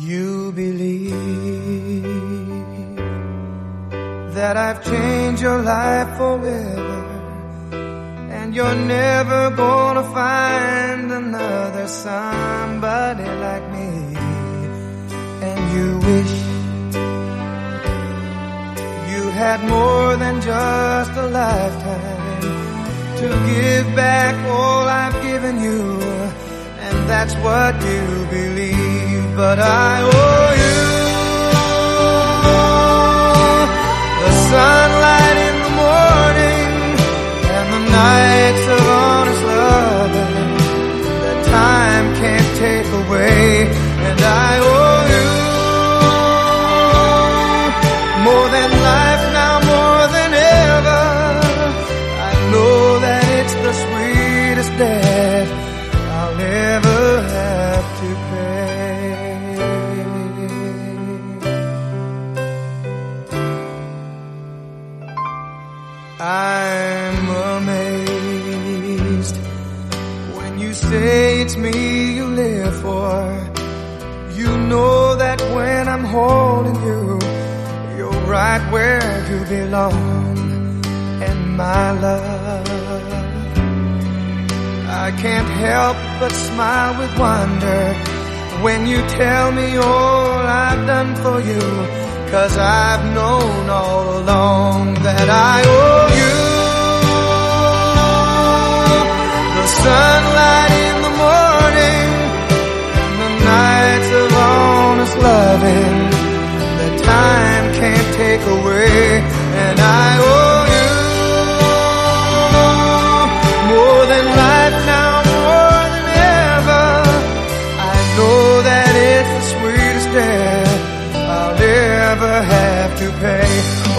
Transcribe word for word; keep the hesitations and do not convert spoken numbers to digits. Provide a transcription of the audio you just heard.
you believe that I've changed your life forever, and you're never gonna find another somebody like me. And you wish you had more than just a lifetime to give back all I've given you, and that's what you believe. But I owe you the sunlight in the morning and the nights of honest loving that time can't take away. And I owe you more than life now, more than ever. I know that it's the sweetest debt I'll ever have to pay. I'm amazed when you say it's me you live for. You know that when I'm holding you, you're right where you belong. And my love, I can't help but smile with wonder when you tell me all I've done for you, 'cause I've known all along that I owe you the sunlight in the morning and the nights of honest loving that time can't take away. And I owe you more than life now, more than ever. I know that it's the sweetest debt I'll ever have to pay.